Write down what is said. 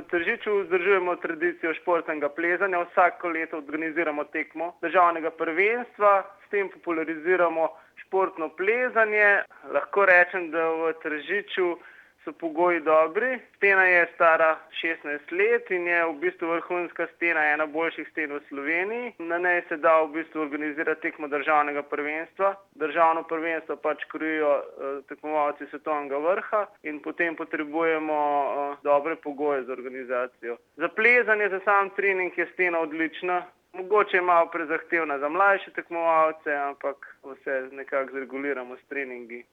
Tržiču vzdržujemo tradicijo športnega plezanja, vsako leto organiziramo tekmo državnega prvenstva, s tem populariziramo športno plezanje. Lahko rečem, da v Tržiču so pogoji dobri. Stena je stara 16 let in je v bistvu vrhunska stena, ena boljših sten v Sloveniji. Na njej se da v bistvu organizirati tekmo državnega prvenstva. Državno prvenstvo pač krojijo tekmovalci svetovnega vrha in potem potrebujemo dobre pogoje za organizacijo. Za plezanje, za sam trening je stena odlična. Mogoče je malo prezahtevna za mlajše tekmovalce, ampak vse nekako zreguliramo s treningi.